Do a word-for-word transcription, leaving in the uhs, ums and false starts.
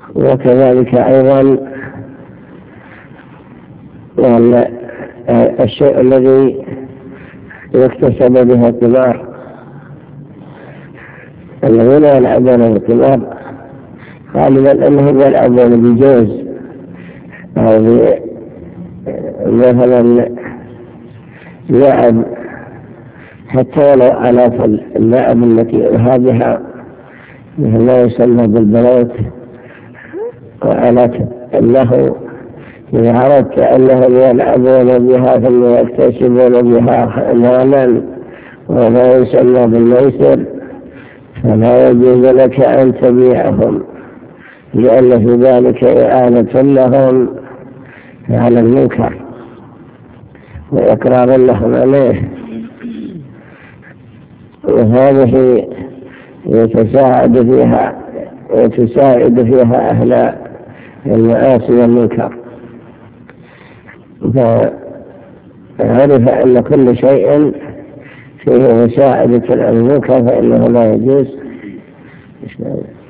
وكذلك أيضا الشيء الذي يكتسب به الثمار الذين يلعبون بالثمار غالبا أنهم يلعبون بجوز أو مثلا لعب حتى ولو آلات اللعب التي هذه مثل ما يسمى بالبلوت وآلات اللهو إذا عرفت أنهم يلعبون بها ثم يكتسبون بها مالا وما يسمى بالميسر فلا يجوز لك أن تبيعهم لأن في ذلك إعانة لهم على المنكر وإقرار لهم عليه وهذه يتساعد فيها وتساعد فيها أهل المعاصي والمنكر. فعرف أن كل شيء فيه مساعدة على المنكر فإنه لا يجوز.